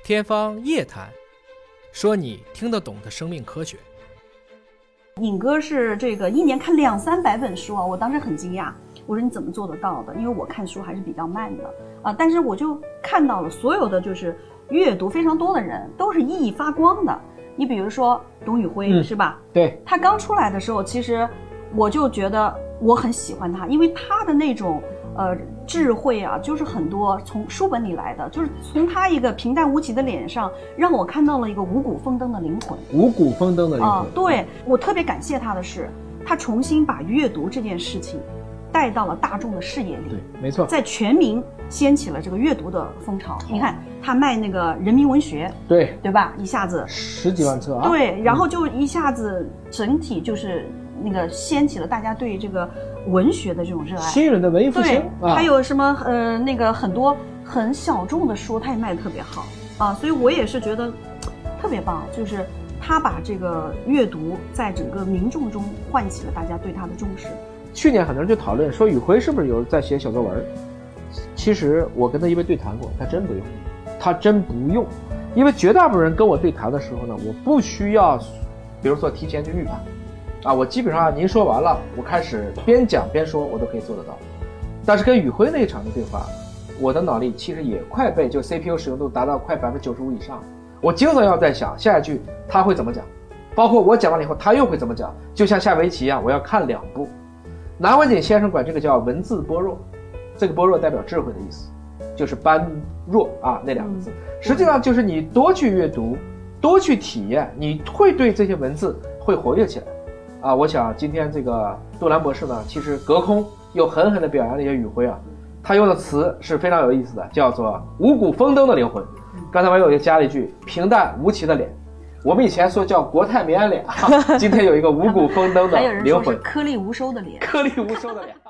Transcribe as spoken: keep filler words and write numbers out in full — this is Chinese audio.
天方夜谭，说你听得懂的生命科学。 尹哥是这个一年看两三百本书啊，我当时很惊讶，我说你怎么做得到的？因为我看书还是比较慢的啊，但是我就看到了所有的就是阅读非常多的人都是熠熠发光的。你比如说董宇辉、嗯、是吧？ 对， 他刚出来的时候，其实我就觉得我很喜欢他，因为他的那种呃智慧啊，就是很多从书本里来的，就是从他一个平淡无奇的脸上，让我看到了一个五谷丰登的灵魂。 五谷丰登的灵魂、 呃、对，我特别感谢他的是，他重新把阅读这件事情带到了大众的视野里。 对，没错， 在全民掀起了这个阅读的风潮。你看他卖那个人民文学， 对对吧？一下子十几万册啊。 对，然后就一下子整体就是那个掀起了大家对这个文学的这种热爱。 新人的文艺复兴， 对、啊，还有什么呃那个很多很小众的书，他也卖得特别好啊，所以我也是觉得特别棒，就是他把这个阅读在整个民众中唤起了大家对他的重视。 去年很多人就讨论说宇辉是不是有在写小作文，其实我跟他因为对谈过，他真不用，他真不用，因为绝大部分人跟我对谈的时候呢，我不需要比如说提前去预判啊，我基本上您说完了，我开始边讲边说，我都可以做得到。但是跟宇辉那一场的对话，我的脑力其实也快被就 C P U 使用度达到快百分之九十五以上，我经常要在想下一句他会怎么讲，包括我讲完了以后他又会怎么讲，就像下围棋一样，我要看两步。南怀瑾先生管这个叫文字般若，这个般若代表智慧的意思，就是般若啊那两个字、嗯、实际上就是你多去阅读，多去体验，你会对这些文字会活跃起来啊。我想今天这个杜兰博士呢，其实隔空又狠狠地表扬了一些宇辉啊，他用的词是非常有意思的，叫做五谷丰登的灵魂。刚才我又加了一句平淡无奇的脸，我们以前说叫国泰民安脸，今天有一个五谷丰登的灵魂， 还有人说是颗粒无收的脸， 颗粒无收的脸。